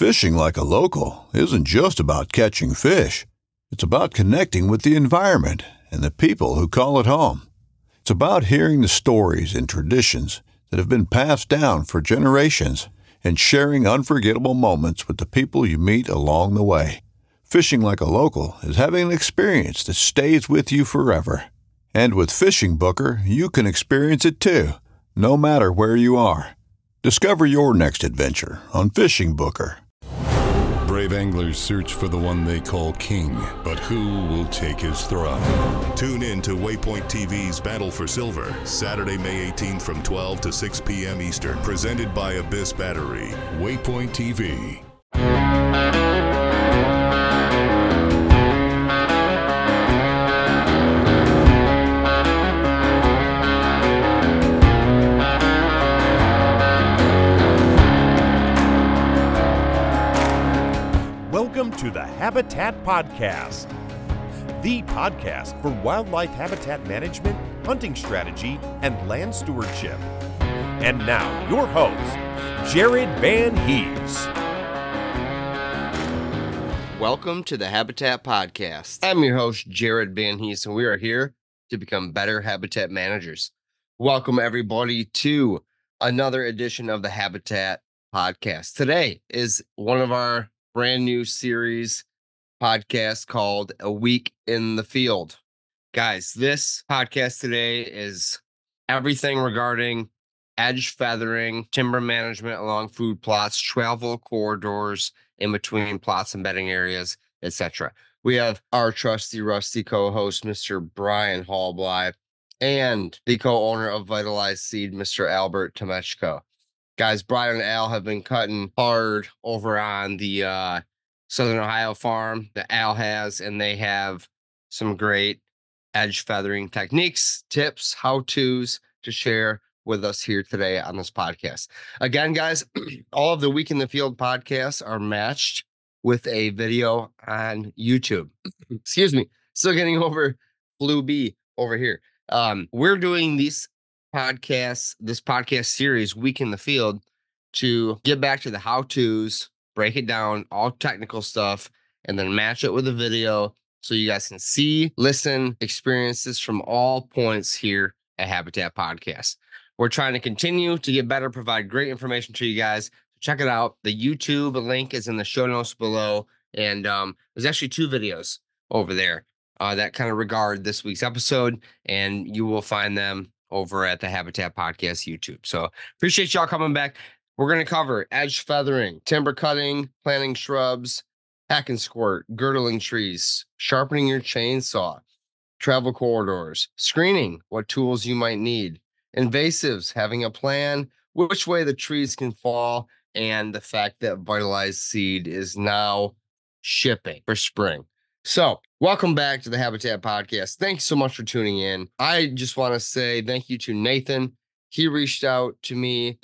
Fishing like a local isn't just about catching fish. It's about connecting with the environment and the people who call it home. It's about hearing the stories and traditions that have been passed down for generations and sharing unforgettable moments with the people you meet along the way. Fishing like a local is having an experience that stays with you forever. And with Fishing Booker, you can experience it too, no matter where you are. Discover your next adventure on Fishing Booker. Brave anglers search for the one they call king, but who will take his throne? Tune in to Waypoint TV's Battle for Silver, Saturday, May 18th from 12 to 6 p.m. Eastern, presented by Abyss Battery. Waypoint TV. Welcome to the Habitat Podcast, the podcast for wildlife habitat management, hunting strategy, and land stewardship. And now, your host, Jared Van Hees. Welcome to the Habitat Podcast. I'm your host, Jared Van Hees, and we are here to become better habitat managers. Welcome, everybody, to another edition of the Habitat Podcast. Today is one of our brand new series podcast called A Week in the Field. Guys, this podcast today is everything regarding edge feathering, timber management along food plots, travel corridors in between plots and bedding areas, etc. We have our trusty rusty co-host, Mr. Brian Hallbly, and the co-owner of Vitalized Seed, Mr. Albert Tomechko. Guys, Brian and Al have been cutting hard over on the Southern Ohio farm that Al has, and they have some great edge feathering techniques, tips, how-tos to share with us here today on this podcast. Again, guys, all of the Week in the Field podcasts are matched with a video on YouTube. Excuse me. Still getting over Blue Bee over here. We're doing this podcast series, Week in the Field, to get back to the how-tos, break it down, all technical stuff, and then match it with a video so you guys can see, listen, experience this from all points here at Habitat Podcast. We're trying to continue to get better, provide great information to you guys. Check it out. The YouTube link is in the show notes below, and there's actually two videos over there that kind of regard this week's episode, and you will find them over at the Habitat Podcast YouTube. So appreciate y'all coming back. We're going to cover edge feathering, timber cutting, planting shrubs, hack and squirt, girdling trees, sharpening your chainsaw, travel corridors, screening, what tools you might need, invasives, having a plan, which way the trees can fall, and the fact that Vitalized Seed is now shipping for spring. So, welcome back to the Habitat Podcast. Thanks so much for tuning in. I just want to say thank you to Nathan. He reached out to me,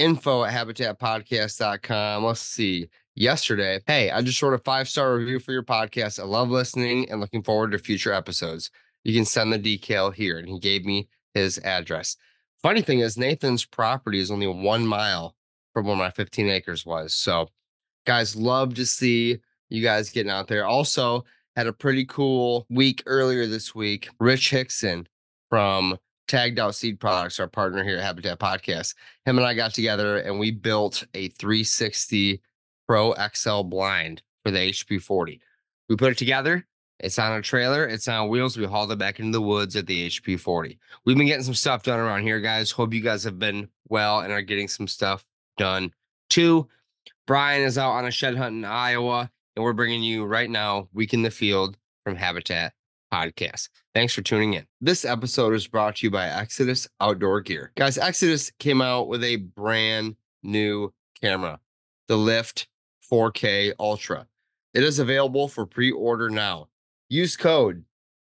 info@habitatpodcast.com. Let's see, yesterday. Hey, I just wrote a 5-star review for your podcast. I love listening and looking forward to future episodes. You can send the decal here. And he gave me his address. Funny thing is, Nathan's property is only 1 mile from where my 15 acres was. So, guys, love to see you guys getting out there. Also, had a pretty cool week earlier this week. Rich Hickson from Tagged Out Seed Products, our partner here at Habitat Podcast. Him and I got together and we built a 360 Pro XL blind for the HP40. We put it together. It's on a trailer. It's on wheels. We hauled it back into the woods at the HP40. We've been getting some stuff done around here, guys. Hope you guys have been well and are getting some stuff done too. Brian is out on a shed hunt in Iowa, and we're bringing you right now Week in the Field from Habitat Podcast. Thanks for tuning in. This episode is brought to you by Exodus Outdoor Gear. Guys, Exodus came out with a brand new camera, the Lift 4K Ultra. It is available for pre-order now. Use code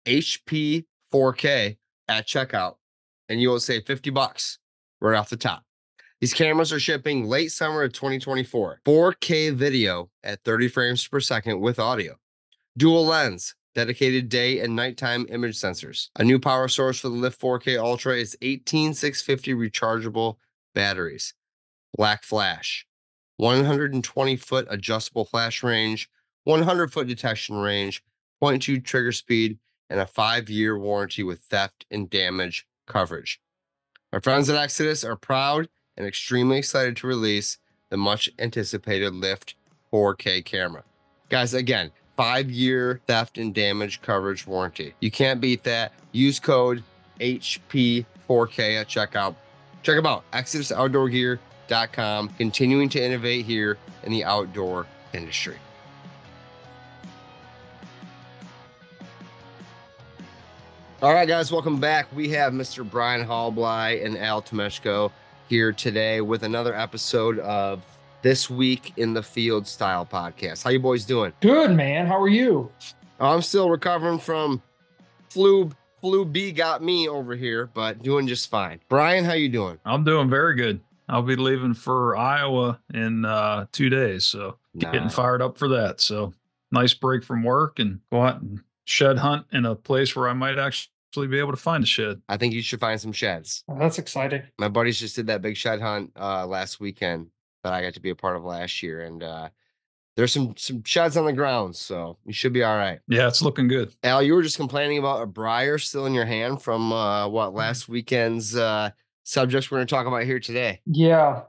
HP4K at checkout, and you will save $50 right off the top. These cameras are shipping late summer of 2024. 4K video at 30 frames per second with audio. Dual lens, dedicated day and nighttime image sensors. A new power source for the Lift 4K Ultra is 18650 rechargeable batteries. Black flash. 120-foot adjustable flash range, 100-foot detection range, .2 trigger speed, and a 5-year warranty with theft and damage coverage. Our friends at Exodus are proud and extremely excited to release the much anticipated Lift 4K camera. Guys, again, 5-year theft and damage coverage warranty. You can't beat that. Use code HP4K at checkout. Check them out, ExodusOutdoorGear.com, continuing to innovate here in the outdoor industry. All right, guys, welcome back. We have Mr. Brian Hallbly and Al Tomeshko here today with another episode of This Week in the Field Style Podcast. How you boys doing? Good, man. How are you? I'm still recovering from flu B got me over here, but doing just fine. Brian, how you doing? I'm doing very good. I'll be leaving for Iowa in 2 days, so getting fired up for that. So nice break from work and go out and shed hunt in a place where I might actually be able to find a shed. I think you should find some sheds. Oh, that's exciting. My buddies just did that big shed hunt last weekend that I got to be a part of last year, and there's some sheds on the ground, so you should be all right. Yeah, it's looking good. Al, you were just complaining about a briar still in your hand from last weekend's subjects we're going to talk about here today. Yeah,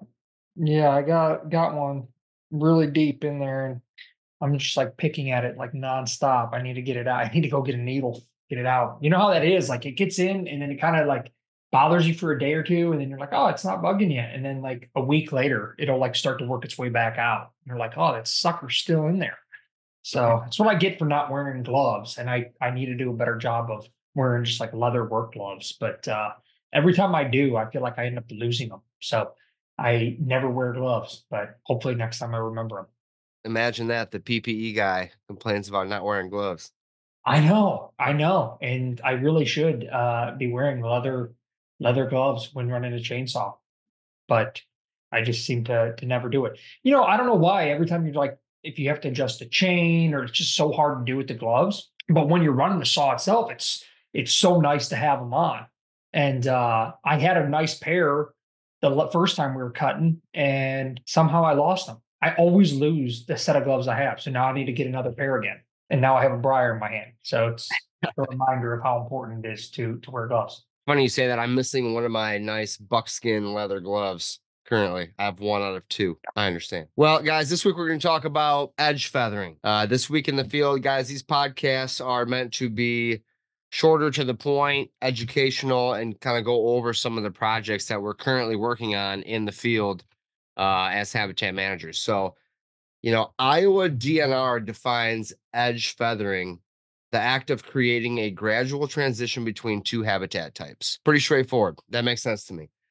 I got one really deep in there, and I'm just like picking at it like nonstop. I need to get it out. I need to go get a needle, get it out. You know how that is? Like it gets in, and then it kind of like bothers you for a day or two, and then you're like, oh, it's not bugging you. And then like a week later, it'll like start to work its way back out. And you're like, oh, that sucker's still in there. So that's what I get for not wearing gloves. And I need to do a better job of wearing just like leather work gloves. But every time I do, I feel like I end up losing them. So I never wear gloves, but hopefully next time I remember them. Imagine that the PPE guy complains about not wearing gloves. I know. And I really should be wearing leather gloves when running a chainsaw, but I just seem to never do it. You know, I don't know why. Every time you're like, if you have to adjust a chain, or it's just so hard to do with the gloves. But when you're running the saw itself, it's so nice to have them on. And I had a nice pair the first time we were cutting, and somehow I lost them. I always lose the set of gloves I have, so now I need to get another pair again. And now I have a briar in my hand, so it's a reminder of how important it is to wear gloves. Funny you say that. I'm missing one of my nice buckskin leather gloves currently. I have 1 out of 2. I understand. Well, guys, this week we're going to talk about edge feathering. This week in the field, guys, these podcasts are meant to be shorter to the point, educational, and kind of go over some of the projects that we're currently working on in the field as habitat managers. So, you know, Iowa DNR defines edge feathering the act of creating a gradual transition between 2 habitat types. Pretty straightforward. That makes sense to me.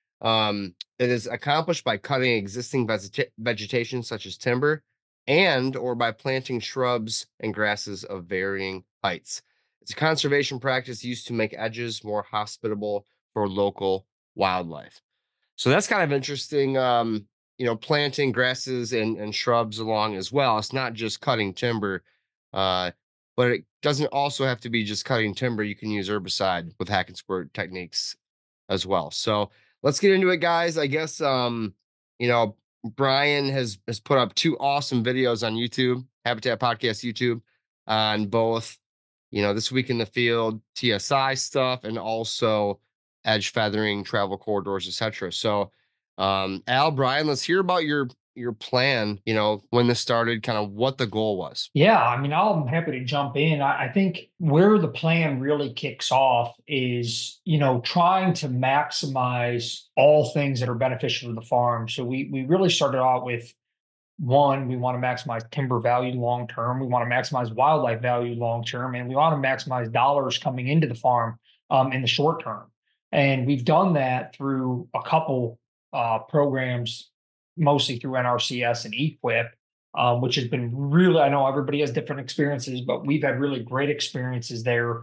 It is accomplished by cutting existing vegetation such as timber or by planting shrubs and grasses of varying heights. It's a conservation practice used to make edges more hospitable for local wildlife. So that's kind of interesting. You know, planting grasses and shrubs along as well. It's not just cutting timber, but it doesn't also have to be just cutting timber. You can use herbicide with hack and squirt techniques as well. So let's get into it, guys. I guess, you know, Brian has put up 2 awesome videos on YouTube, Habitat Podcast YouTube, on both, you know, This Week in the Field, TSI stuff, and also edge feathering, travel corridors, etc. So, Al, Brian, let's hear about your plan, you know, when this started, kind of what the goal was. Yeah, I mean, I'm happy to jump in. I think where the plan really kicks off is, you know, trying to maximize all things that are beneficial to the farm. So we really started out with, one, we want to maximize timber value long term. We want to maximize wildlife value long term, and we want to maximize dollars coming into the farm in the short term. And we've done that through a couple programs, mostly through NRCS and EQIP, which has been really, I know everybody has different experiences, but we've had really great experiences there,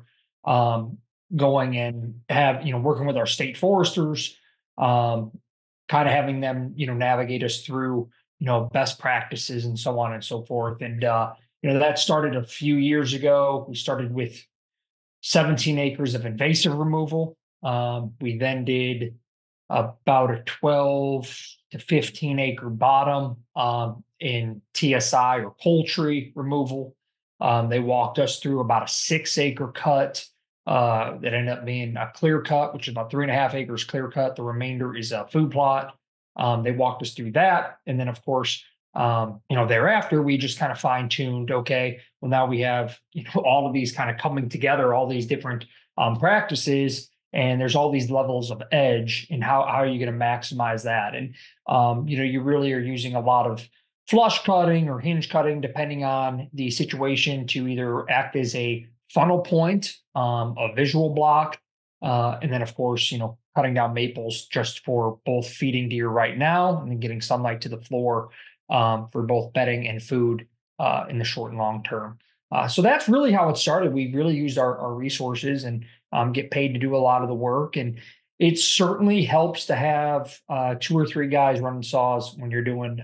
going and working with our state foresters, kind of having them, you know, navigate us through, you know, best practices and so on and so forth. And, you know, that started a few years ago. We started with 17 acres of invasive removal. We then did about a 12 to 15 acre bottom in TSI or poultry removal. They walked us through about a 6 acre cut that ended up being a clear cut, which is about 3.5 acres clear cut. The remainder is a food plot. They walked us through that. And then, of course, thereafter, we just kind of fine tuned. Okay, well, now we have, all of these kind of coming together, all these different practices, and there's all these levels of edge, and how are you going to maximize that? And, you really are using a lot of flush cutting or hinge cutting, depending on the situation, to either act as a funnel point, a visual block, and then, of course, cutting down maples just for both feeding deer right now and then getting sunlight to the floor for both bedding and food in the short and long term. So that's really how it started. We really used our resources and get paid to do a lot of the work. And it certainly helps to have 2 or 3 guys running saws when you're doing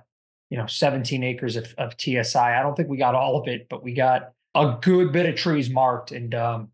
17 acres of TSI. I don't think we got all of it, but we got a good bit of trees marked, and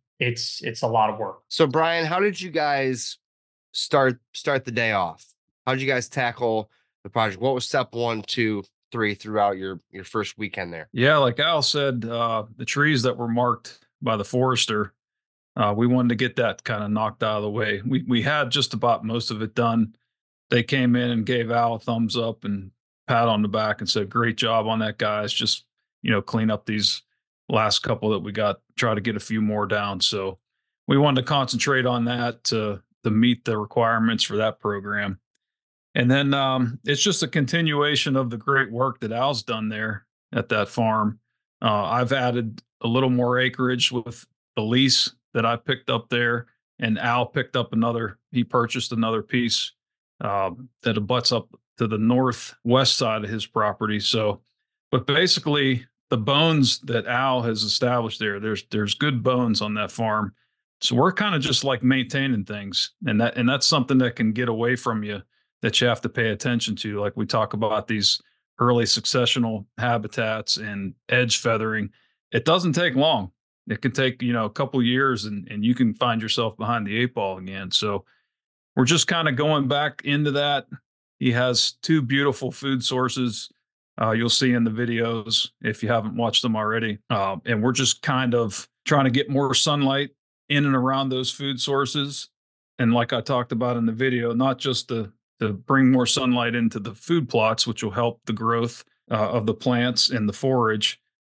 it's a lot of work. So Brian, how did you guys start the day off? How did you guys tackle the project? What was step 1, 2, 3 throughout your first weekend there? Yeah, like Al said, the trees that were marked by the forester, we wanted to get that kind of knocked out of the way. We had just about most of it done. They came in and gave Al a thumbs up and pat on the back and said, "Great job on that, guys. Just clean up these last couple that we got. Try to get a few more down." So we wanted to concentrate on that to meet the requirements for that program. And then it's just a continuation of the great work that Al's done there at that farm. I've added a little more acreage with the lease that I picked up there, and Al picked up he purchased another piece that abuts up to the northwest side of his property. So, but basically the bones that Al has established there's good bones on that farm. So we're kind of just like maintaining things, and that's something that can get away from you, that you have to pay attention to. Like we talk about these early successional habitats and edge feathering. It doesn't take long. It can take, a couple years, and you can find yourself behind the 8 ball again. So we're just kind of going back into that. He has 2 beautiful food sources. You'll see in the videos if you haven't watched them already. And we're just kind of trying to get more sunlight in and around those food sources. And like I talked about in the video, not just to bring more sunlight into the food plots, which will help the growth of the plants and the forage.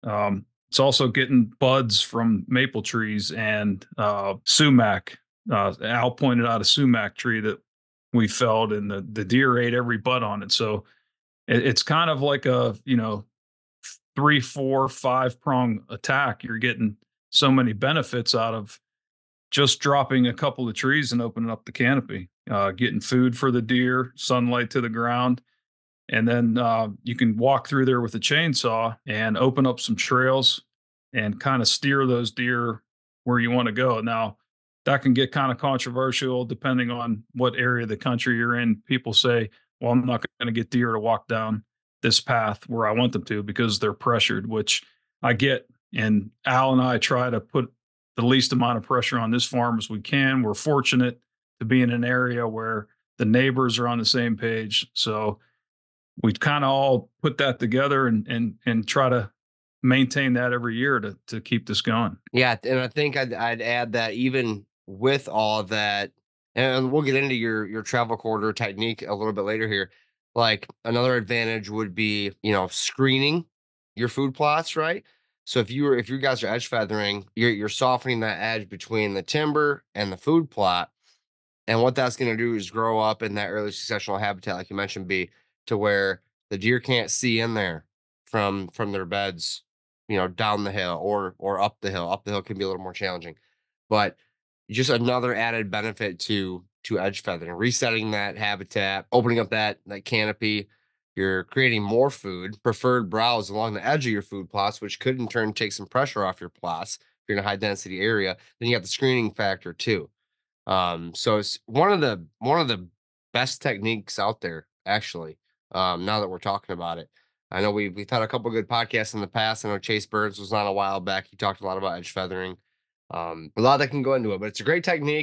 It's also getting buds from maple trees and sumac. Al pointed out a sumac tree that we felled, and the deer ate every bud on it. So it's kind of like a 3, 4, 5-prong attack. You're getting so many benefits out of just dropping a couple of trees and opening up the canopy, getting food for the deer, sunlight to the ground. And then you can walk through there with a chainsaw and open up some trails and kind of steer those deer where you want to go. Now, that can get kind of controversial depending on what area of the country you're in. People say, well, I'm not going to get deer to walk down this path where I want them to because they're pressured, which I get. And Al and I try to put the least amount of pressure on this farm as we can. We're fortunate to be in an area where the neighbors are on the same page. So we kind of all put that together and try to maintain that every year to keep this going. Yeah. And I think I'd add that even with all of that, and we'll get into your travel corridor technique a little bit later here. Like another advantage would be, screening your food plots, right? So if you guys are edge feathering, you're softening that edge between the timber and the food plot. And what that's going to do is grow up in that early successional habitat, like you mentioned, to where the deer can't see in there from their beds, down the hill or up the hill. Up the hill can be a little more challenging, but just another added benefit to edge feathering, resetting that habitat, opening up that canopy. You're creating more food, preferred browse along the edge of your food plots, which could in turn take some pressure off your plots if you're in a high density area. Then you got the screening factor too. So it's one of the best techniques out there, actually. Now that we're talking about it, I know we've had a couple of good podcasts in the past. I know Chase Burns was on a while back. He talked a lot about edge feathering. A lot that can go into it, but it's a great technique.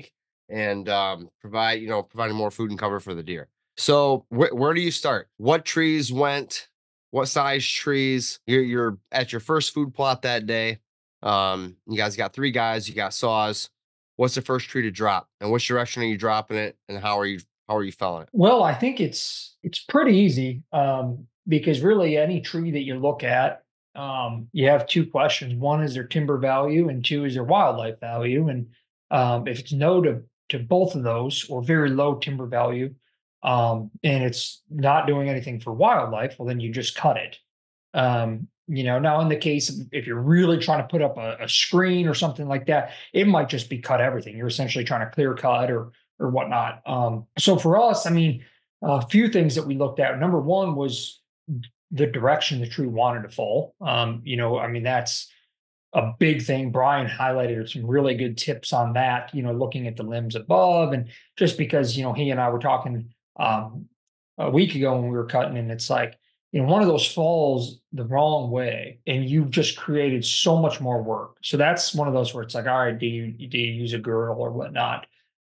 and providing more food and cover for the deer. So where do you start? What trees went? What size trees? You're at your first food plot that day. You guys got 3 guys. You got saws. What's the first tree to drop, and which direction are you dropping it, and how are you felling it? Well, I think it's pretty easy, because really any tree that you look at, you have 2 questions. One is their timber value, and 2 is their wildlife value. And if it's no to both of those, or very low timber value, and it's not doing anything for wildlife, well, then you just cut it. Now in the case of if you're really trying to put up a screen or something like that, it might just be cut everything. You're essentially trying to clear cut or whatnot. So for us, I mean, a few things that we looked at. Number one was the direction the tree wanted to fall. I mean, that's a big thing. Brian highlighted some really good tips on that, looking at the limbs above. And just because, he and I were talking a week ago when we were cutting, and it's like, one of those falls the wrong way, and you've just created so much more work. So that's one of those where it's like, all right, do you use a girdle or whatnot?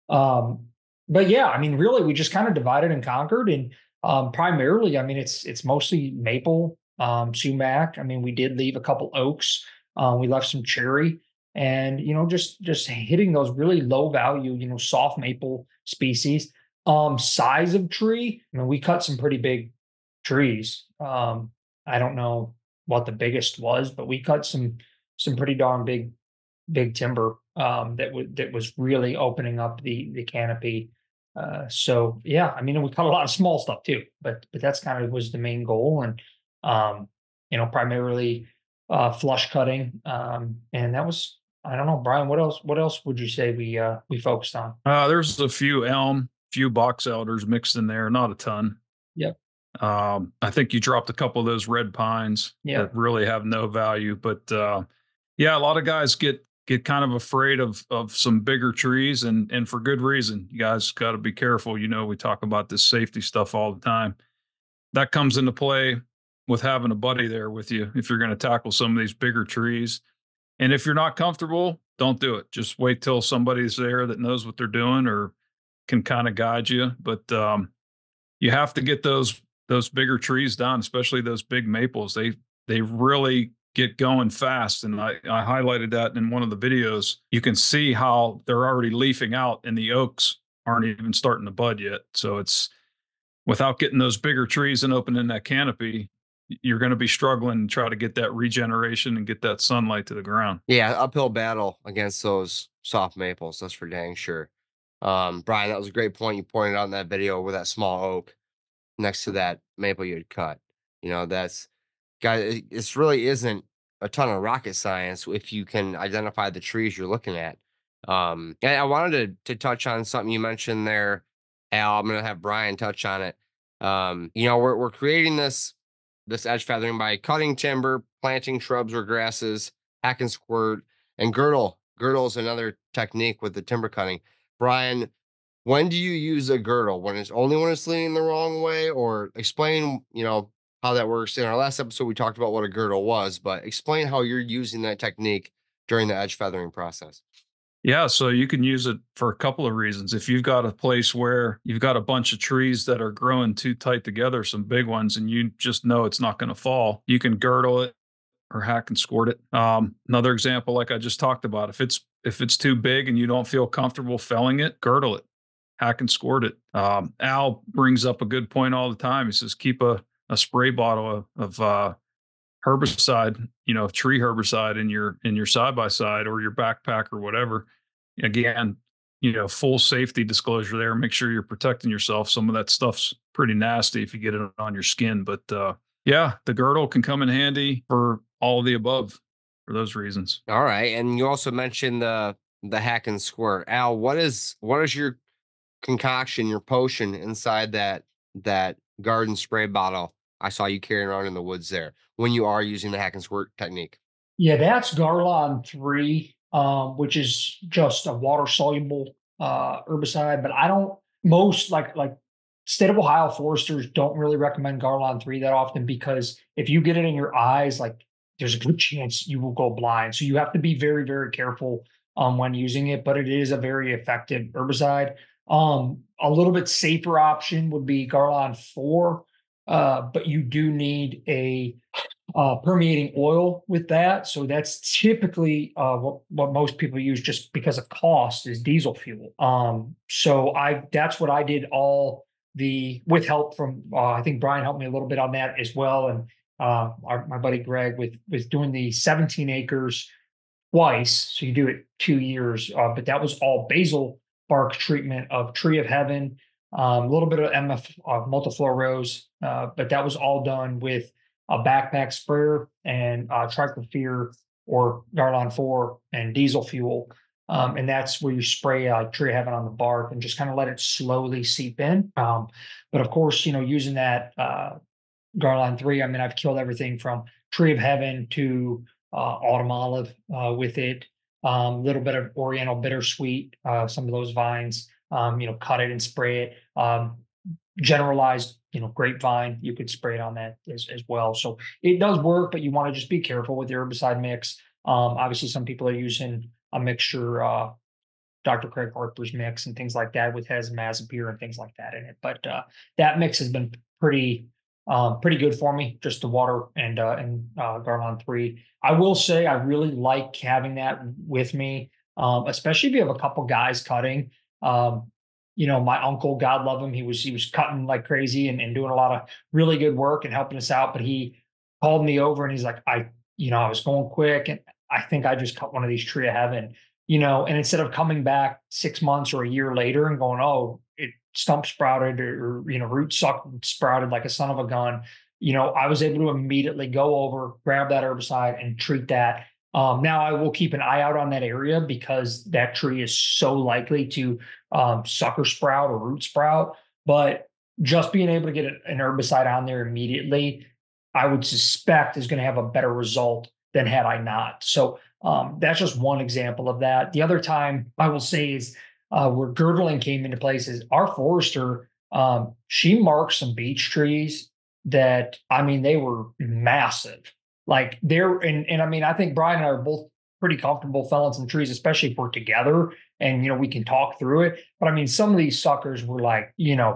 But yeah, I mean, really, we just kind of divided and conquered, and primarily, I mean, it's mostly maple, sumac. I mean, we did leave a couple oaks. We left some cherry, and just hitting those really low value, soft maple species. Size of tree. I mean, we cut some pretty big trees. I don't know what the biggest was, but we cut some pretty darn big timber, that was really opening up the canopy. So yeah, I mean, we cut a lot of small stuff too, but that's kind of was the main goal. And primarily flush cutting. And that was, I don't know, Brian, what else would you say we focused on? There's a few elm, few box elders mixed in there, not a ton. Yep. I think you dropped a couple of those red pines that really have no value, but yeah, a lot of guys get kind of afraid of some bigger trees, and for good reason. You guys got to be careful. We talk about this safety stuff all the time. That comes into play with having a buddy there with you if you're going to tackle some of these bigger trees. And if you're not comfortable, don't do it. Just wait till somebody's there that knows what they're doing or can kind of guide you. But you have to get those bigger trees down, especially those big maples. They really get going fast. And I highlighted that in one of the videos. You can see how they're already leafing out and the oaks aren't even starting to bud yet. So it's without getting those bigger trees and opening that canopy, you're going to be struggling to try to get that regeneration and get that sunlight to the ground. Yeah, uphill battle against those soft maples. That's for dang sure. Brian, that was a great point you pointed out in that video with that small oak next to that maple you had cut. That's, guys, this really isn't a ton of rocket science if you can identify the trees you're looking at. And I wanted to touch on something you mentioned there, Al. I'm going to have Brian touch on it. We're creating this edge feathering by cutting timber, planting shrubs or grasses, hack and squirt, and girdle. Girdle is another technique with the timber cutting. Brian, when do you use a girdle? When it's leaning the wrong way? Or explain, how that works. In our last episode, we talked about what a girdle was, but explain how you're using that technique during the edge feathering process. Yeah, so you can use it for a couple of reasons. If you've got a place where you've got a bunch of trees that are growing too tight together, some big ones, and you just know it's not going to fall, you can girdle it or hack and squirt it. Another example, like I just talked about, if it's too big and you don't feel comfortable felling it, girdle it, hack and squirt it. Al brings up a good point all the time. He says, keep a spray bottle of herbicide, tree herbicide in your side by side or your backpack or whatever. Again, full safety disclosure there. Make sure you're protecting yourself. Some of that stuff's pretty nasty if you get it on your skin. But yeah, the girdle can come in handy for all of the above for those reasons. All right, and you also mentioned the hack and squirt. Al, what is your concoction, your potion inside that garden spray bottle I saw you carrying around in the woods there when you are using the hack and squirt technique? Yeah, that's Garlon 3, which is just a water soluble herbicide. But I don't, most like State of Ohio foresters don't really recommend Garlon 3 that often, because if you get it in your eyes, like there's a good chance you will go blind. So you have to be very, very careful when using it, but it is a very effective herbicide. A little bit safer option would be Garlon 4, but you do need a permeating oil with that. So that's typically what most people use just because of cost is diesel fuel. So that's what I did with help from I think Brian helped me a little bit on that as well, and my buddy Greg with doing the 17 acres twice. So you do it 2 years, but that was all basil bark treatment of Tree of Heaven, a little bit of MF multiflorose, but that was all done with a backpack sprayer and triclopyr or Garlon 4 and diesel fuel. And that's where you spray Tree of Heaven on the bark and just kind of let it slowly seep in. But of course, using that Garlon 3, I mean, I've killed everything from Tree of Heaven to autumn olive with it. A little bit of Oriental bittersweet, some of those vines, cut it and spray it. Generalized, grapevine, you could spray it on that as well. So it does work, but you want to just be careful with the herbicide mix. Obviously, some people are using a mixture, Dr. Craig Harper's mix and things like that, with has Mazapir and things like that in it. But that mix has been pretty good for me, just the water and Garlon 3. I will say I really like having that with me, especially if you have a couple guys cutting. My uncle, God love him, he was cutting like crazy and doing a lot of really good work and helping us out. But he called me over and he's like, I was going quick and I think I just cut one of these Tree of Heaven, and instead of coming back 6 months or a year later and going, oh, it stump sprouted or root sprouted like a son of a gun, I was able to immediately go over, grab that herbicide and treat that. Now I will keep an eye out on that area because that tree is so likely to sucker sprout or root sprout. But just being able to get an herbicide on there immediately, I would suspect is going to have a better result than had I not. So that's just one example of that. The other time I will say is where girdling came into place is our forester, she marked some beech trees that, I mean, they were massive. Like and I mean, I think Brian and I are both pretty comfortable felling some trees, especially if we're together and, we can talk through it. But I mean, some of these suckers were like,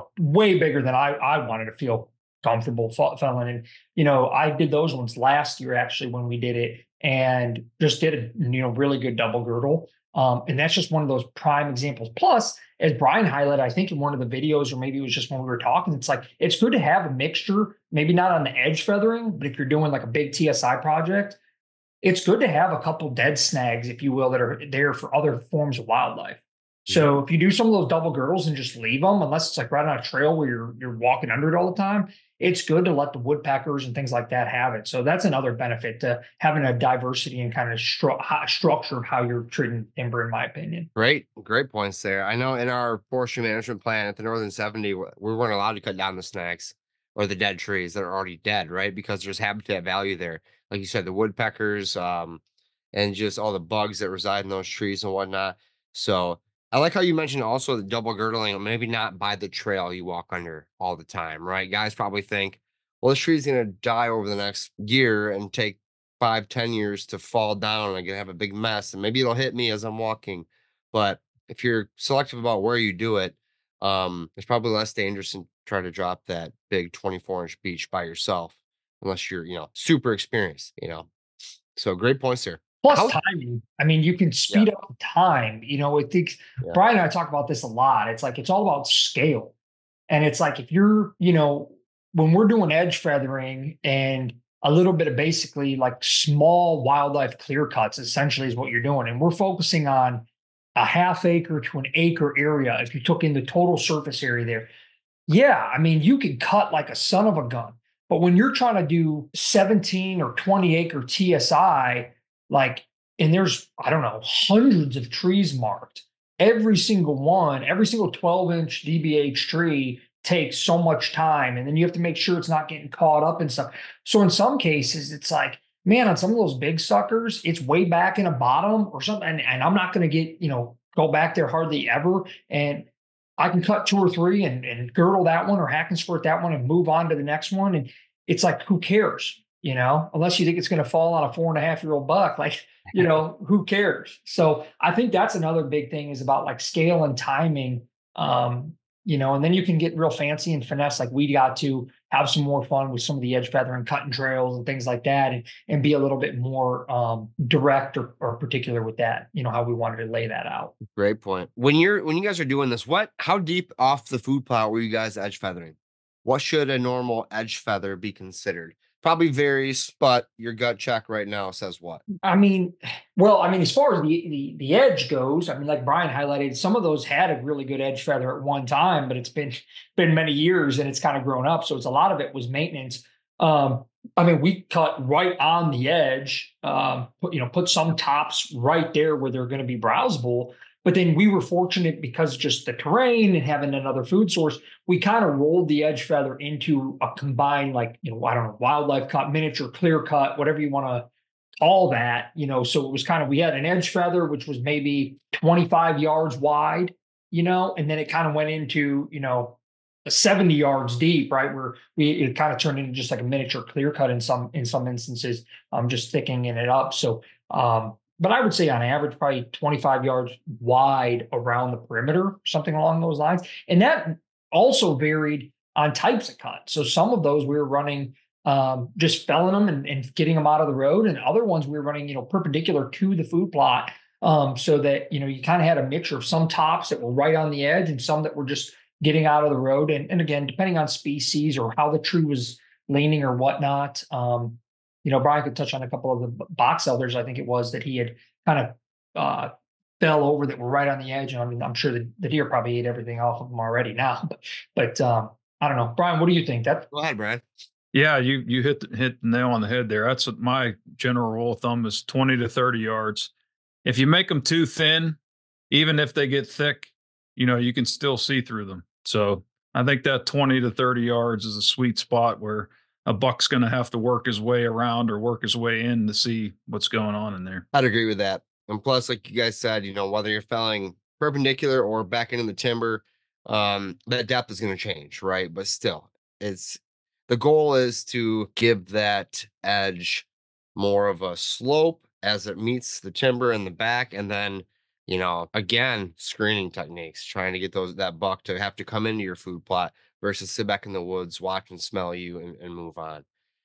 way bigger than I wanted to feel comfortable felling. And, I did those ones last year, actually, when we did it and just did a, really good double girdle. And that's just one of those prime examples. Plus, as Brian highlighted, I think in one of the videos, or maybe it was just when we were talking, it's like, it's good to have a mixture, maybe not on the edge feathering, but if you're doing like a big TSI project, it's good to have a couple dead snags, if you will, that are there for other forms of wildlife. So if you do some of those double girdles and just leave them, unless it's like right on a trail where you're walking under it all the time, it's good to let the woodpeckers and things like that have it. So that's another benefit to having a diversity and kind of structure of how you're treating timber, in my opinion. Great points there. I know in our forestry management plan at the Northern 70, we weren't allowed to cut down the snags or the dead trees that are already dead, right? Because there's habitat value there. Like you said, the woodpeckers and just all the bugs that reside in those trees and whatnot. So I like how you mentioned also the double girdling, maybe not by the trail you walk under all the time, right? Guys probably think, well, this tree's going to die over the next year and take 5-10 years to fall down and I'm going to have a big mess and maybe it'll hit me as I'm walking. But if you're selective about where you do it, it's probably less dangerous than trying to drop that big 24-inch beech by yourself, unless you're, super experienced, So great points there. Plus timing. I mean, you can speed up the time. It takes Brian and I talk about this a lot. It's like, it's all about scale. And it's like, if you're, when we're doing edge feathering and a little bit of basically like small wildlife clear cuts, essentially is what you're doing. And we're focusing on a half acre to an acre area. If you took in the total surface area there, I mean, you can cut like a son of a gun. But when you're trying to do 17 or 20 acre TSI, and there's, I don't know, hundreds of trees marked. Every single 12-inch DBH tree takes so much time. And then you have to make sure it's not getting caught up and stuff. So in some cases, it's like, man, on some of those big suckers, it's way back in a bottom or something. And I'm not going to get, go back there hardly ever. And I can cut 2 or 3 and girdle that one or hack and squirt that one and move on to the next one. And it's like, who cares? unless you think it's going to fall on a 4.5-year-old buck, like, who cares? So I think that's another big thing is about like scale and timing. And then you can get real fancy and finesse. Like we got to have some more fun with some of the edge feathering, cutting trails and things like that, and be a little bit more direct or particular with that, how we wanted to lay that out. Great point. When you guys are doing this, how deep off the food plot were you guys edge feathering? What should a normal edge feather be considered? Probably varies, but your gut check right now says what? As far as the edge goes, like Brian highlighted, some of those had a really good edge feather at one time, but it's been many years and it's kind of grown up. So it's a lot of it was maintenance. We cut right on the edge, put some tops right there where they're going to be browsable. But then we were fortunate because just the terrain and having another food source, we kind of rolled the edge feather into a combined, wildlife cut, miniature clear cut, whatever you want to call that, so it was we had an edge feather, which was maybe 25 yards wide, and then it kind of went into, 70 yards deep, right? Where it kind of turned into just like a miniature clear cut in some instances, just thickening it up. So, but I would say on average, probably 25 yards wide around the perimeter, something along those lines. And that also varied on types of cut. So some of those we were running just felling them and getting them out of the road. And other ones we were running, perpendicular to the food plot. So that, you kind of had a mixture of some tops that were right on the edge and some that were just getting out of the road. And again, depending on species or how the tree was leaning or whatnot, Brian could touch on a couple of the box elders, I think it was, that he had kind of fell over that were right on the edge. And I'm sure the deer probably ate everything off of them already now. But I don't know. Brian, what do you think? Go ahead, Brian. Yeah, you hit the nail on the head there. That's what my general rule of thumb is: 20 to 30 yards. If you make them too thin, even if they get thick, you can still see through them. So I think that 20 to 30 yards is a sweet spot where a buck's going to have to work his way around or work his way in to see what's going on in there. I'd agree with that. And plus, like you guys said, whether you're felling perpendicular or back into the timber, that depth is going to change, right? But still, the goal is to give that edge more of a slope as it meets the timber in the back. And then, again, screening techniques, trying to get that buck to have to come into your food plot versus sit back in the woods, watch and smell you and move on.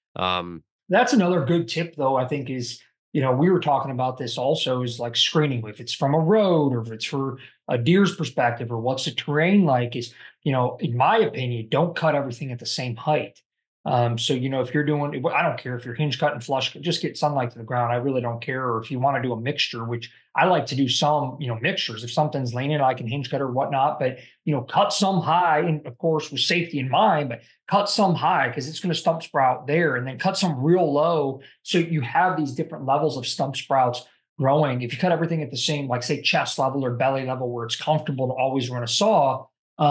That's another good tip, though, I think is, we were talking about this also, is like screening, if it's from a road or if it's for a deer's perspective or what's the terrain like, is, in my opinion, don't cut everything at the same height. So, if you're doing, I don't care if you're hinge cut and flush, just get sunlight to the ground. I really don't care. Or if you want to do a mixture, which I like to do some, mixtures. If something's leaning, I can hinge cut or whatnot, but, cut some high, and of course with safety in mind, but cut some high because it's going to stump sprout there, and then cut some real low. So you have these different levels of stump sprouts growing. If you cut everything at the same, like say chest level or belly level where it's comfortable to always run a saw,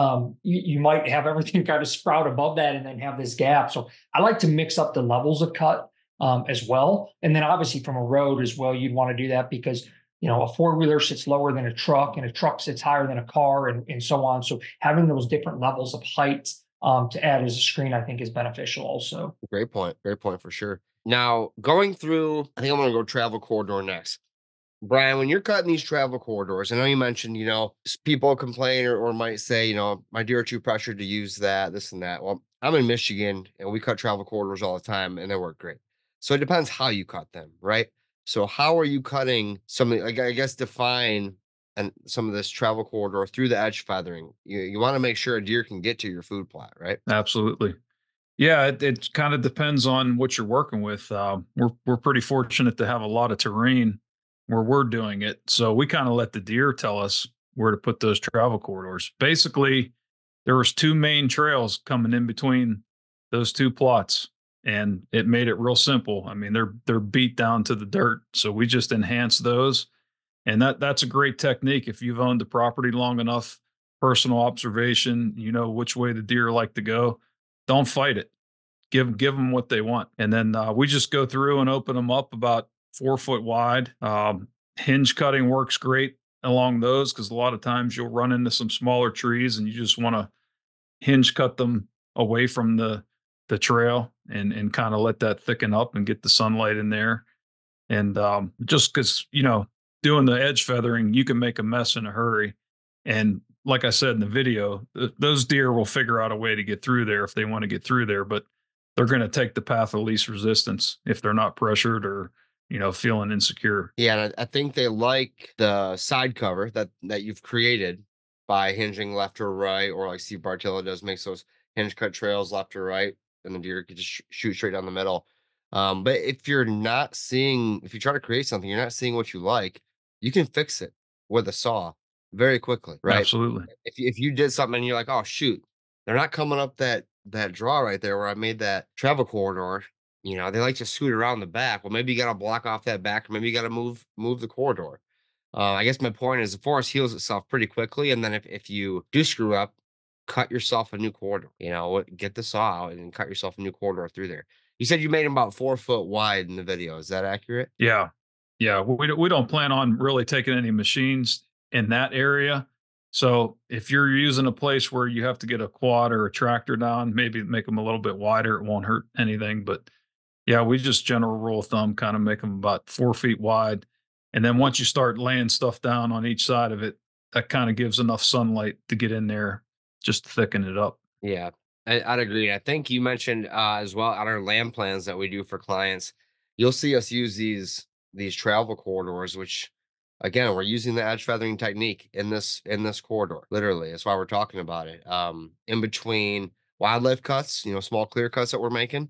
you might have everything kind of sprout above that and then have this gap. So I like to mix up the levels of cut as well. And then obviously from a road as well, you'd want to do that because, a four-wheeler sits lower than a truck and a truck sits higher than a car and so on. So having those different levels of height to add as a screen, I think is beneficial also. Great point for sure. Now going through, I think I'm going to go travel corridor next. Brian, when you're cutting these travel corridors, I know you mentioned, people complain or might say, my deer are too pressured to use this and that. Well, I'm in Michigan and we cut travel corridors all the time and they work great. So it depends how you cut them, right? So how are you cutting something, like, I guess, define and some of this travel corridor through the edge feathering? You want to make sure a deer can get to your food plot, right? Absolutely. Yeah, it kind of depends on what you're working with. We're pretty fortunate to have a lot of terrain where we're doing it. So we kind of let the deer tell us where to put those travel corridors. Basically, there was two main trails coming in between those two plots, and it made it real simple. They're beat down to the dirt. So we just enhanced those. And that's a great technique. If you've owned the property long enough, personal observation, which way the deer like to go, don't fight it. Give them what they want. And then we just go through and open them up about 4 foot wide. Hinge cutting works great along those because a lot of times you'll run into some smaller trees and you just want to hinge cut them away from the the trail and kind of let that thicken up and get the sunlight in there. And just because, doing the edge feathering, you can make a mess in a hurry. And like I said in the video, those deer will figure out a way to get through there if they want to get through there, but they're going to take the path of least resistance if they're not pressured or, feeling insecure. Yeah, and I think they like the side cover that you've created by hinging left or right, or like Steve Bartilla does, makes those hinge cut trails left or right, and the deer can just shoot straight down the middle. But if you try to create something, you're not seeing what you like, you can fix it with a saw very quickly, right? Absolutely. If you did something and you're like, oh shoot, they're not coming up that draw right there where I made that travel corridor. They like to scoot around the back. Well, maybe you got to block off that back, or maybe you got to move the corridor. I guess my point is the forest heals itself pretty quickly, and then if you do screw up, cut yourself a new corridor. Get the saw out and cut yourself a new corridor through there. You said you made them about 4 foot wide in the video. Is that accurate? Yeah. Yeah. We don't plan on really taking any machines in that area. So if you're using a place where you have to get a quad or a tractor down, maybe make them a little bit wider. It won't hurt anything. But yeah, we just general rule of thumb, kind of make them about 4 feet wide. And then once you start laying stuff down on each side of it, that kind of gives enough sunlight to get in there, just to thicken it up. Yeah, I'd agree. I think you mentioned as well on our land plans that we do for clients, you'll see us use these travel corridors, which again, we're using the edge feathering technique in this corridor. Literally, that's why we're talking about it. In between wildlife cuts, small clear cuts that we're making,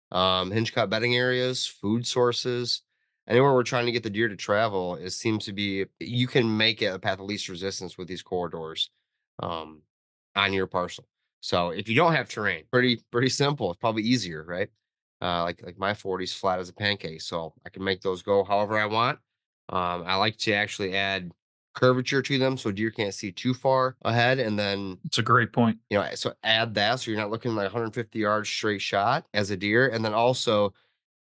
hinge cut bedding areas, food sources, anywhere we're trying to get the deer to travel, it seems to be you can make it a path of least resistance with these corridors on your parcel. So if you don't have terrain, pretty simple. It's probably easier, right? Like my 40's flat as a pancake, so I can make those go however I want. I like to actually add curvature to them so deer can't see too far ahead, and then It's a great point. so add that so you're not looking like 150 yards straight shot as a deer, and then also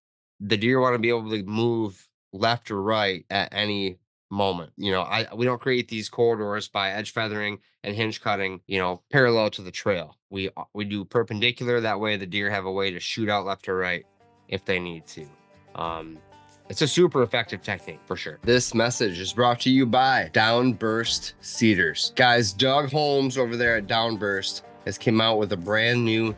the deer want to be able to move left or right at any moment. We don't create these corridors by edge feathering and hinge cutting, parallel to the trail. We do perpendicular. That way the deer have a way to shoot out left or right if they need to. It's a super effective technique for sure. This message is brought to you by Downburst Cedars. Guys, Doug Holmes over there at Downburst has come out with a brand new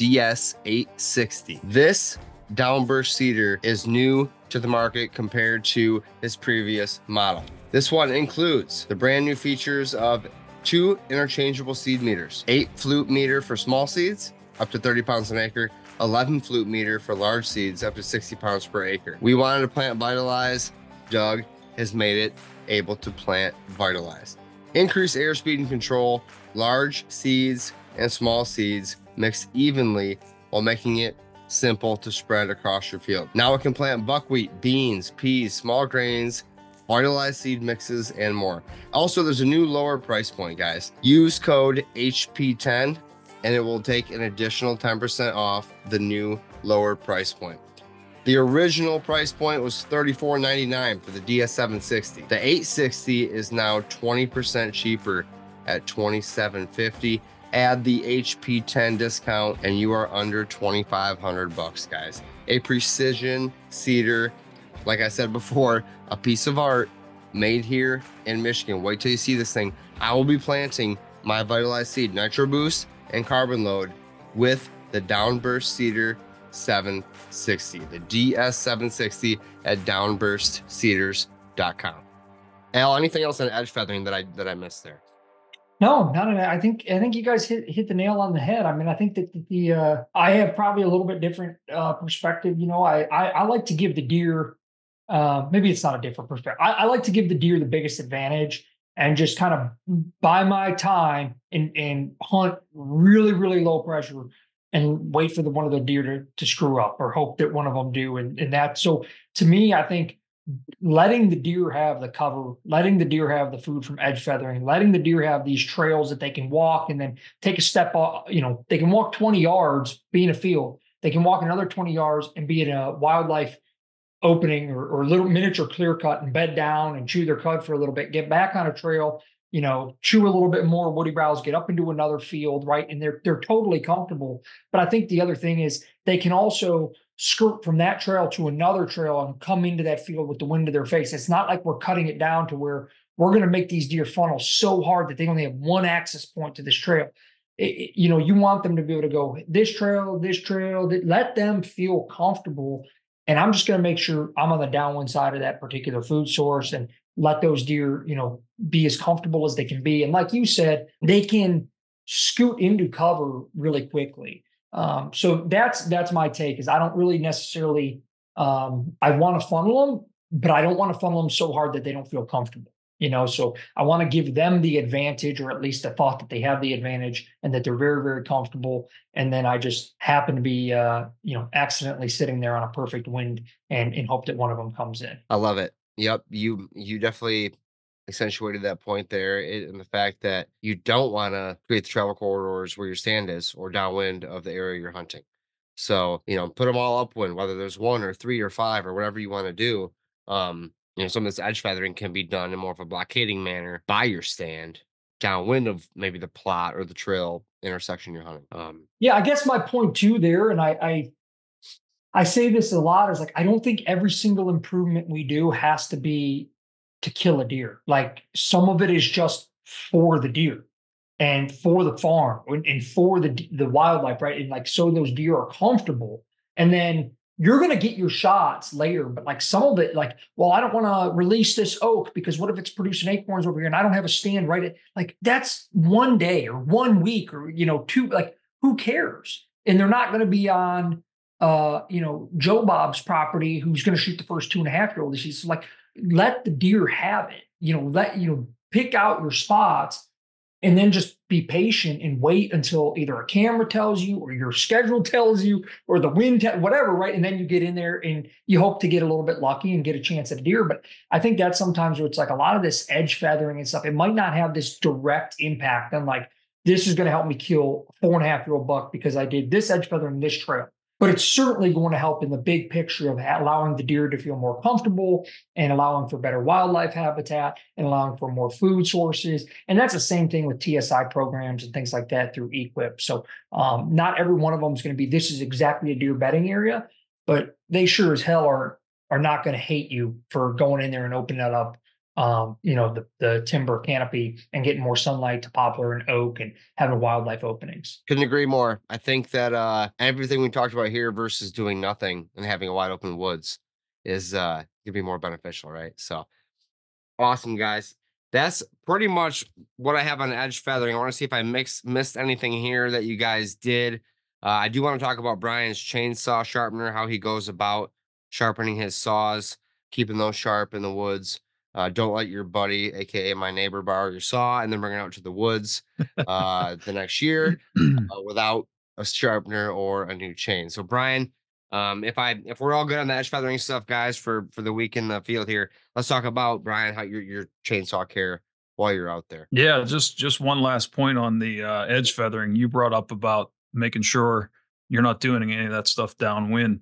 DS860. This Downburst cedar is new to the market compared to his previous model. This one includes the brand new features of 2 interchangeable seed meters, 8 flute meter for small seeds, up to 30 pounds an acre, 11 flute meter for large seeds, up to 60 pounds per acre. We wanted to plant Vitalize. Doug has made it able to plant Vitalize. Increase airspeed and control, large seeds and small seeds mixed evenly while making it simple to spread across your field. Now it can plant buckwheat, beans, peas, small grains, Vitalize seed mixes, and more. Also, there's a new lower price point, guys. Use code HP10 and it will take an additional 10% off the new lower price point. The original price point was $34.99 for the DS760. The 860 is now 20% cheaper at $27.50. Add the HP10 discount and you are under $2,500, guys. A precision cedar, like I said before, a piece of art made here in Michigan. Wait till you see this thing. I will be planting my Vitalize seed, Nitro Boost and Carbon Load with the Downburst Cedar 760, the DS760 at downburstcedars.com. Al, anything else on edge feathering that I missed there? No, not at all. I think you guys hit the nail on the head. I mean, I think that I have probably a little bit different perspective. I like to give the deer, maybe it's not a different perspective. I like to give the deer the biggest advantage and just kind of buy my time and hunt really, really low pressure and wait for one of the deer to screw up or hope that one of them do. And that, so to me, I think letting the deer have the cover, letting the deer have the food from edge feathering, letting the deer have these trails that they can walk and then take a step off, they can walk 20 yards, be in a field. They can walk another 20 yards and be in a wildlife opening or little miniature clear cut and bed down and chew their cud for a little bit, get back on a trail, chew a little bit more woody browse, get up into another field, right? And they're totally comfortable. But I think the other thing is they can also skirt from that trail to another trail and come into that field with the wind to their face. It's not like we're cutting it down to where we're going to make these deer funnel so hard that they only have one access point to this trail. You want them to be able to go this trail, let them feel comfortable. And I'm just going to make sure I'm on the downwind side of that particular food source and let those deer, be as comfortable as they can be. And like you said, they can scoot into cover really quickly. So that's my take is I don't really necessarily, I want to funnel them, but I don't want to funnel them so hard that they don't feel comfortable. So I want to give them the advantage, or at least the thought that they have the advantage and that they're very, very comfortable. And then I just happen to be, accidentally sitting there on a perfect wind and hope that one of them comes in. I love it. Yep. You definitely accentuated that point there in the fact that you don't want to create the travel corridors where your stand is or downwind of the area you're hunting. So, put them all upwind, whether there's 1 or 3 or 5 or whatever you want to do. Some of this edge feathering can be done in more of a blockading manner by your stand downwind of maybe the plot or the trail intersection you're hunting. Yeah, I guess my point too there, and I say this a lot, is like, I don't think every single improvement we do has to be to kill a deer. Like some of it is just for the deer and for the farm and for the wildlife, right? And like, so those deer are comfortable. And then you're going to get your shots later, but like some of it, like, well, I don't want to release this oak because what if it's producing acorns over here and I don't have a stand right at, like, that's 1 day or 1 week or, 2, like, who cares? And they're not going to be on, Joe Bob's property who's going to shoot the first 2.5-year-old. She's like, let the deer have it, pick out your spots and then just be patient and wait until either a camera tells you or your schedule tells you or the wind, whatever, right? And then you get in there and you hope to get a little bit lucky and get a chance at a deer. But I think that's sometimes where it's like a lot of this edge feathering and stuff, it might not have this direct impact on like, this is going to help me kill a 4.5-year-old buck because I did this edge feathering this trail. But it's certainly going to help in the big picture of allowing the deer to feel more comfortable and allowing for better wildlife habitat and allowing for more food sources. And that's the same thing with TSI programs and things like that through EQIP. So not every one of them is going to be, this is exactly a deer bedding area, but they sure as hell are not going to hate you for going in there and opening that up, the timber canopy and getting more sunlight to poplar and oak and having wildlife openings. Couldn't agree more. I think that everything we talked about here versus doing nothing and having a wide open woods is going to be more beneficial, right? So awesome, guys. That's pretty much what I have on edge feathering. I want to see if I missed anything here that you guys did. I do want to talk about Brian's chainsaw sharpener, how he goes about sharpening his saws, keeping those sharp in the woods. Don't let your buddy, aka my neighbor, borrow your saw and then bring it out to the woods the next year without a sharpener or a new chain. So Brian, if we're all good on the edge feathering stuff, guys, for the week in the field here, let's talk about, Brian, how your chainsaw care while you're out there. Yeah, just one last point on the edge feathering. You brought up about making sure you're not doing any of that stuff downwind.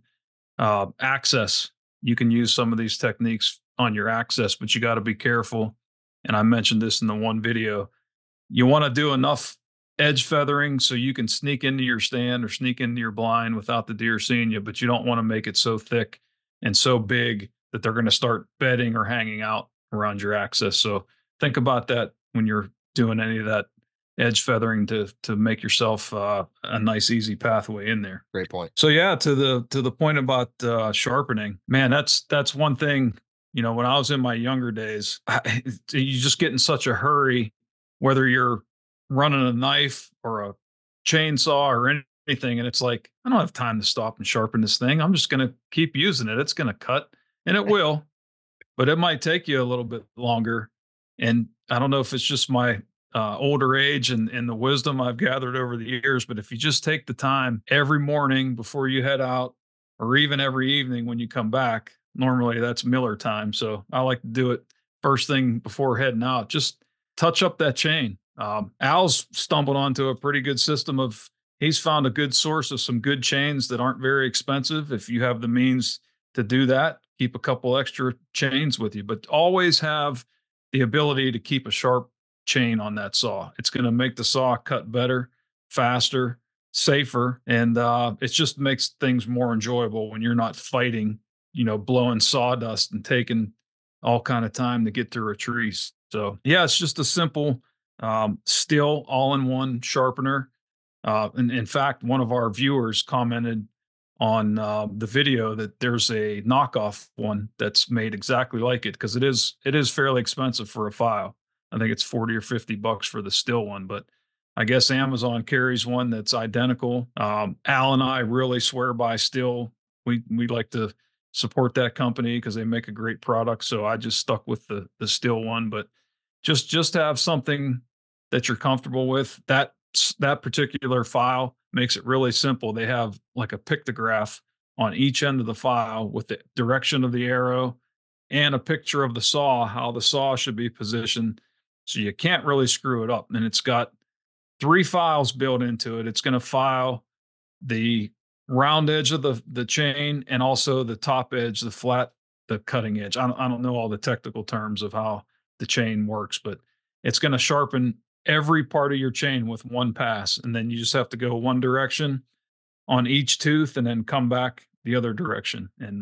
Access, you can use some of these techniques on your access, but you got to be careful. And I mentioned this in the one video. You want to do enough edge feathering so you can sneak into your stand or sneak into your blind without the deer seeing you, but you don't want to make it so thick and so big that they're going to start bedding or hanging out around your access. So think about that when you're doing any of that edge feathering to make yourself a nice, easy pathway in there. Great point. So yeah, to the point about sharpening, man, that's one thing. When I was in my younger days, you just get in such a hurry, whether you're running a knife or a chainsaw or anything. And it's like, I don't have time to stop and sharpen this thing. I'm just going to keep using it. It's going to cut, and it will, but it might take you a little bit longer. And I don't know if it's just my older age and the wisdom I've gathered over the years, but if you just take the time every morning before you head out, or even every evening when you come back, normally that's Miller time. So I like to do it first thing before heading out. Just touch up that chain. Al's stumbled onto a pretty good system he's found a good source of some good chains that aren't very expensive. If you have the means to do that, keep a couple extra chains with you, but always have the ability to keep a sharp chain on that saw. It's going to make the saw cut better, faster, safer, and it just makes things more enjoyable when you're not fighting, blowing sawdust and taking all kind of time to get through a tree. So yeah, it's just a simple Stihl all-in-one sharpener. And in fact, one of our viewers commented on the video that there's a knockoff one that's made exactly like it, because it is fairly expensive for a file. I think it's 40 or $50 for the Stihl one, but I guess Amazon carries one that's identical. Al and I really swear by Stihl. We like to support that company because they make a great product. So I just stuck with the Stihl one, but just have something that you're comfortable with. That particular file makes it really simple. They have like a pictograph on each end of the file with the direction of the arrow and a picture of the saw, how the saw should be positioned. So you can't really screw it up. And it's got 3 files built into it. It's going to file the round edge of the chain and also the top edge, the cutting edge. I don't know all the technical terms of how the chain works, but it's going to sharpen every part of your chain with one pass. And then you just have to go one direction on each tooth and then come back the other direction. And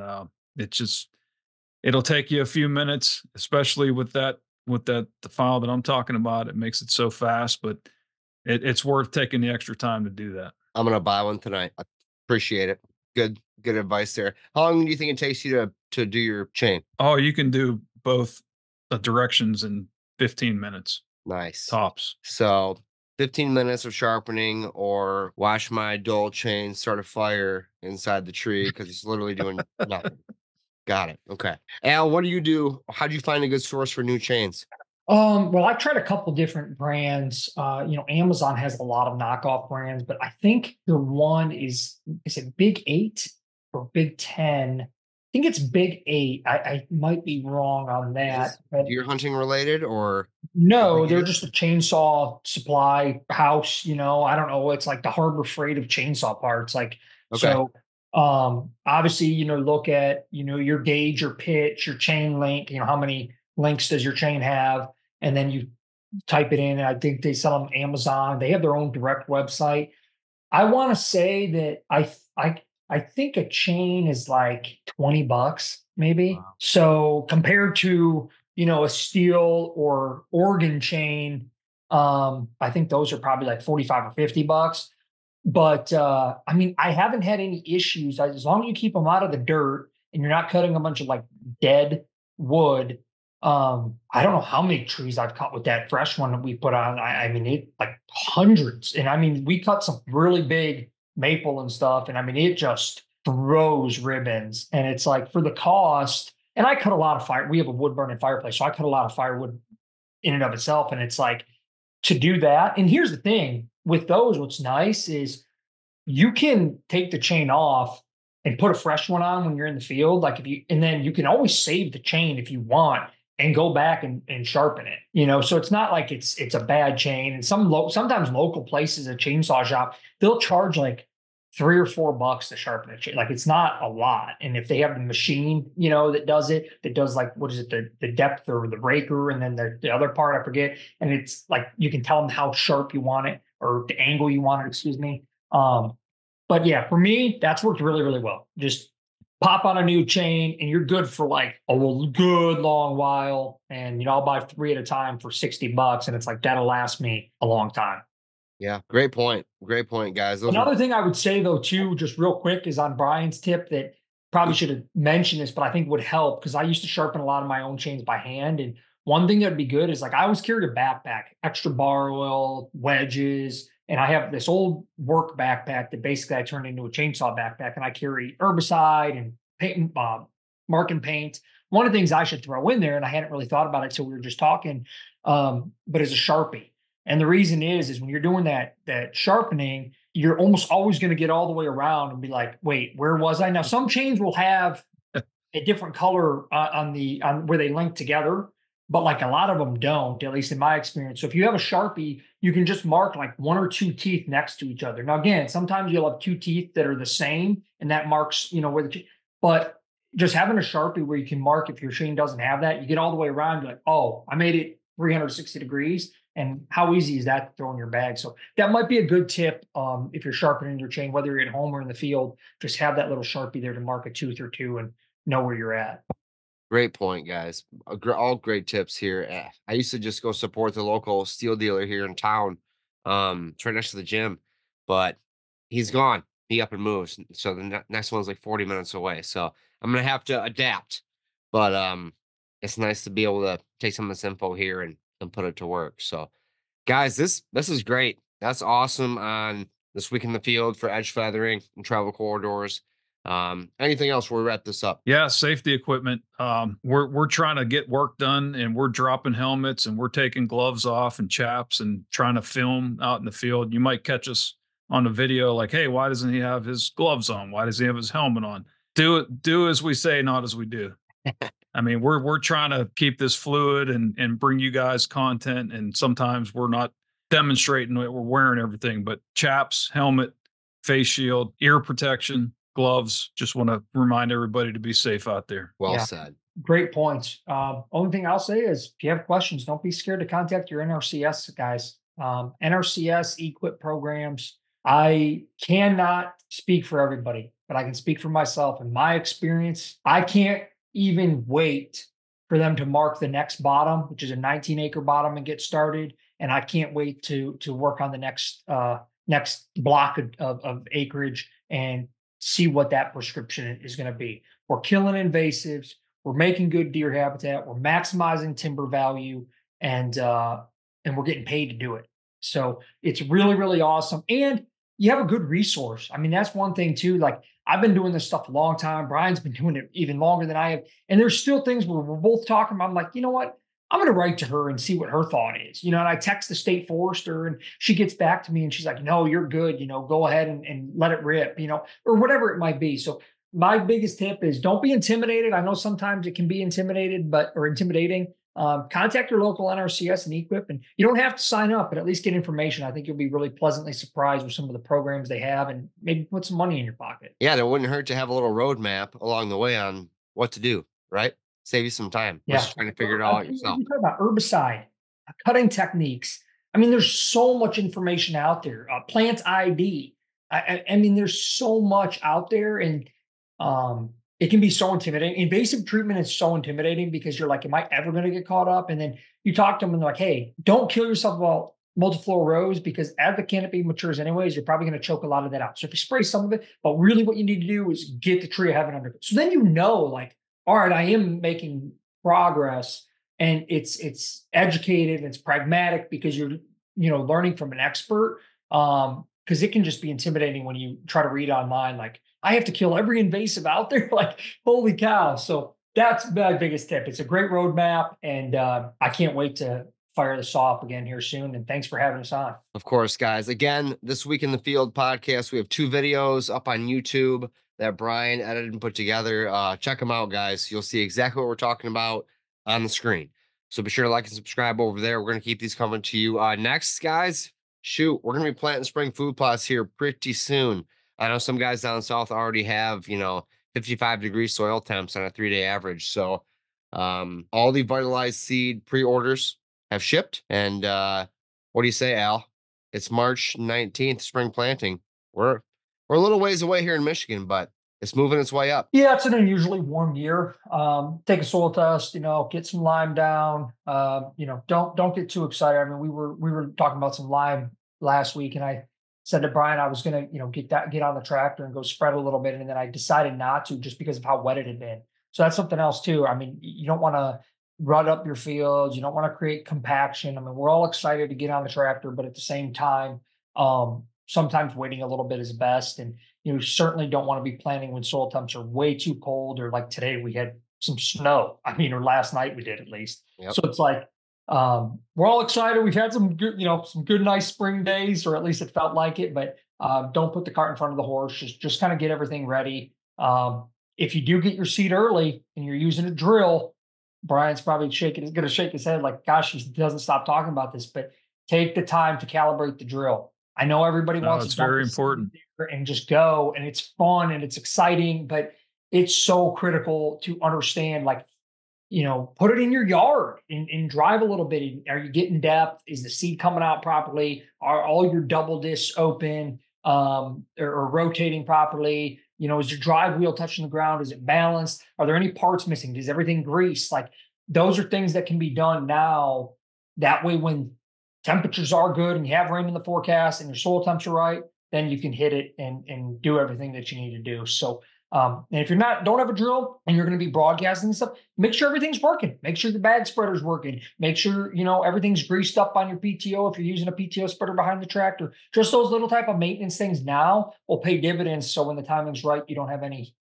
it'll take you a few minutes, especially with the file that I'm talking about. It makes it so fast, but it's worth taking the extra time to do that. I'm going to buy one tonight. I appreciate it. Good advice there. How long do you think it takes you to do your chain? Oh, you can do both directions in 15 minutes. Nice. Tops. So 15 minutes of sharpening, or watch my dull chain start a fire inside the tree because it's literally doing nothing. Got it. Okay. Al, what do you do? How do you find a good source for new chains? Well, I've tried a couple different brands. Amazon has a lot of knockoff brands, but I think the one is it Big 8 or Big 10? I think it's Big 8. I might be wrong on that. But deer hunting related, or no, they're just a chainsaw supply house. I don't know. It's like the Harbor Freight of chainsaw parts. Like, okay. So obviously, look at, your gauge, your pitch, your chain length, how many links does your chain have? And then you type it in, and I think they sell them on Amazon. They have their own direct website. I want to say that I think a chain is like $20 maybe. Wow. So compared to, a Stihl or Oregon chain, I think those are probably like 45 or $50. But I haven't had any issues as long as you keep them out of the dirt and you're not cutting a bunch of like dead wood. I don't know how many trees I've cut with that fresh one that we put on. It like hundreds. And we cut some really big maple and stuff. And it just throws ribbons. And it's like, for the cost, and I cut a lot of fire. We have a wood burning fireplace. So I cut a lot of firewood in and of itself. And it's like, to do that. And here's the thing with those, what's nice is you can take the chain off and put a fresh one on when you're in the field. And then you can always save the chain if you want and go back and sharpen it, so it's not like it's a bad chain. And sometimes local places, a chainsaw shop, they'll charge like $3 or $4 to sharpen a chain. Like, it's not a lot. And if they have the machine, that does like, what is it? The depth or the raker. And then the other part, I forget. And it's like, you can tell them how sharp you want it or the angle you want it, excuse me. But yeah, for me, that's worked really, really well. Just pop on a new chain and you're good for like a good long while. And, I'll buy 3 at a time for $60. And it's like, that'll last me a long time. Yeah. Great point. Great point, guys. Another thing I would say though, too, just real quick, is on Brian's tip that probably should have mentioned this, but I think would help, because I used to sharpen a lot of my own chains by hand. And one thing that would be good is, like, I always carried a backpack, extra bar oil, wedges. And I have this old work backpack that basically I turned into a chainsaw backpack, and I carry herbicide and paint, mark and paint. One of the things I should throw in there, and I hadn't really thought about it till we were just talking, but is a Sharpie. And the reason is when you're doing that sharpening, you're almost always going to get all the way around and be like, wait, where was I? Now, some chains will have a different color on where they link together, but like a lot of them don't, at least in my experience. So if you have a Sharpie, you can just mark like 1 or 2 teeth next to each other. Now, again, sometimes you'll have 2 teeth that are the same, and that marks, where but just having a Sharpie where you can mark, if your chain doesn't have that, you get all the way around, you're like, oh, I made it 360 degrees. And how easy is that to throw in your bag? So that might be a good tip if you're sharpening your chain, whether you're at home or in the field. Just have that little Sharpie there to mark a tooth or two and know where you're at. Great point, guys. All great tips here. I used to just go support the local steel dealer here in town. It's right next to the gym, but he's gone. He up and moves. So the next one's like 40 minutes away. So I'm gonna have to adapt. But it's nice to be able to take some of this info here and put it to work. So guys, this is great. That's awesome on this week in the field for edge feathering and travel corridors. Anything else before we wrap this up? Yeah, safety equipment. We're trying to get work done, and we're dropping helmets, and we're taking gloves off and chaps, and trying to film out in the field. You might catch us on the video, like, "Hey, why doesn't he have his gloves on? Why does he have his helmet on?" Do as we say, not as we do. I mean, we're trying to keep this fluid and bring you guys content, and sometimes we're not demonstrating that we're wearing everything, but chaps, helmet, face shield, ear protection, gloves. Just want to remind everybody to be safe out there. Well Yeah. said. Great points. Only thing I'll say is if you have questions, don't be scared to contact your NRCS guys. NRCS equip programs. I cannot speak for everybody, but I can speak for myself. In my experience, I can't even wait for them to mark the next bottom, which is a 19-acre bottom, and get started. And I can't wait to work on the next block of acreage and see what that prescription is going to be. We're killing invasives. We're making good deer habitat. We're maximizing timber value, and we're getting paid to do it. So it's really, really awesome. And you have a good resource. I mean, that's one thing too. Like, I've been doing this stuff a long time. Brian's been doing it even longer than I have. And there's still things where we're both talking about. I'm like, you know what? I'm going to write to her and see what her thought is, and I text the state forester and she gets back to me and she's like, no, you're good. Go ahead and let it rip, or whatever it might be. So my biggest tip is don't be intimidated. I know sometimes it can be intimidating. Contact your local NRCS and equip, and you don't have to sign up, but at least get information. I think you'll be really pleasantly surprised with some of the programs they have, and maybe put some money in your pocket. Yeah, it wouldn't hurt to have a little roadmap along the way on what to do, right? Save you some time. Yeah. Just trying to figure it all out yourself. You talk about herbicide, cutting techniques. I mean, there's so much information out there. Plant ID. I mean, there's so much out there, and it can be so intimidating. Invasive treatment is so intimidating because you're like, am I ever going to get caught up? And then you talk to them and they're like, hey, don't kill yourself about multiflora rose, because as the canopy matures anyways, you're probably going to choke a lot of that out. So if you spray some of it, but really what you need to do is get the tree of heaven under it. So then like, all right, I am making progress, and it's educated and it's pragmatic because you're, learning from an expert. Because it can just be intimidating when you try to read online, like, I have to kill every invasive out there. Like, holy cow. So that's my biggest tip. It's a great roadmap, and I can't wait to fire this off again here soon. And thanks for having us on. Of course, guys. Again, this Week in the Field podcast, we have 2 videos up on YouTube that Brian edited and put together. Check them out, guys. You'll see exactly what we're talking about on the screen. So be sure to like and subscribe over there. We're going to keep these coming to you. Next, guys, we're going to be planting spring food plots here pretty soon. I know some guys down south already have, 55-degree soil temps on a 3-day average. So all the Vitalized seed pre-orders have shipped. And what do you say, Al? It's March 19th, spring planting. We're a little ways away here in Michigan, but it's moving its way up. Yeah, it's an unusually warm year. Take a soil test, get some lime down. Don't get too excited. I mean, we were talking about some lime last week, and I said to Brian I was gonna, get on the tractor and go spread a little bit, and then I decided not to just because of how wet it had been. So that's something else too. I mean, you don't want to rut up your fields. You don't want to create compaction. I mean, we're all excited to get on the tractor, but at the same time, sometimes waiting a little bit is best. And you certainly don't want to be planting when soil temps are way too cold, or like today we had some snow. I mean, or last night we did at least. Yep. So it's like, we're all excited. We've had some good, some good, nice spring days, or at least it felt like it, but don't put the cart in front of the horse. Just kind of get everything ready. If you do get your seed early and you're using a drill, Brian's probably going to shake his head like, gosh, he doesn't stop talking about this, but take the time to calibrate the drill. I know everybody wants it's to very important and just go, and it's fun and it's exciting, but it's so critical to understand, like, put it in your yard and drive a little bit. Are you getting depth? Is the seed coming out properly? Are all your double discs open or rotating properly? Is your drive wheel touching the ground? Is it balanced? Are there any parts missing? Is everything greased? Like, those are things that can be done now. That way, when temperatures are good and you have rain in the forecast and your soil temps are right, then you can hit it and do everything that you need to do. So, and if you're don't have a drill and you're going to be broadcasting and stuff, make sure everything's working. Make sure the bag spreader's working. Make sure, everything's greased up on your PTO. If you're using a PTO spreader behind the tractor, just those little type of maintenance things now will pay dividends. So when the timing's right, you don't have any,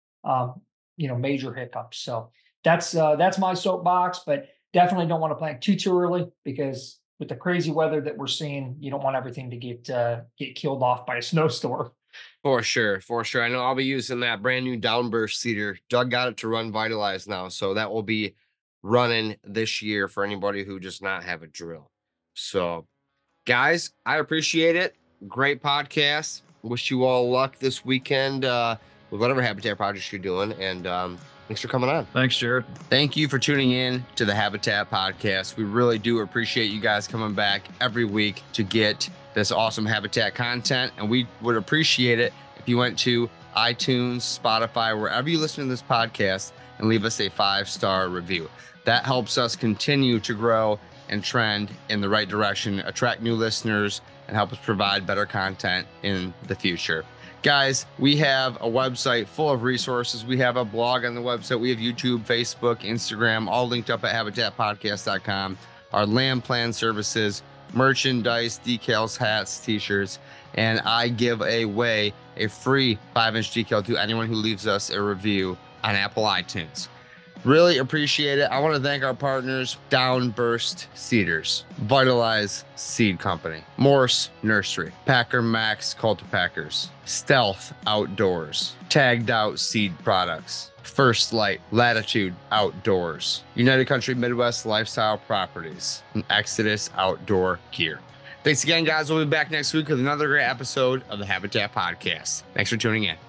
major hiccups. So that's my soapbox, but definitely don't want to plant too early, because with the crazy weather that we're seeing, you don't want everything to get killed off by a snowstorm. For sure. I know I'll be using that brand new downburst seeder. Doug got it to run Vitalize now, so that will be running this year for anybody who does not have a drill. So, guys, I appreciate it. Great podcast. Wish you all luck this weekend with whatever habitat projects you're doing, and thanks for coming on. Thanks, Jared. Thank you for tuning in to the Habitat Podcast. We really do appreciate you guys coming back every week to get this awesome habitat content. And we would appreciate it if you went to iTunes, Spotify, wherever you listen to this podcast, and leave us a 5-star review. That helps us continue to grow and trend in the right direction, attract new listeners, and help us provide better content in the future. Guys, we have a website full of resources. We have a blog on the website. We have YouTube, Facebook, Instagram, all linked up at habitatpodcast.com. Our land plan services, merchandise, decals, hats, t-shirts, and I give away a free 5-inch decal to anyone who leaves us a review on Apple iTunes. Really appreciate it. I want to thank our partners, Downburst Seeders, Vitalize Seed Company, Morse Nursery, Packer Max Cultipackers, Stealth Outdoors, Tagged Out Seed Products, First Light Latitude Outdoors, United Country Midwest Lifestyle Properties, and Exodus Outdoor Gear. Thanks again, guys. We'll be back next week with another great episode of the Habitat Podcast. Thanks for tuning in.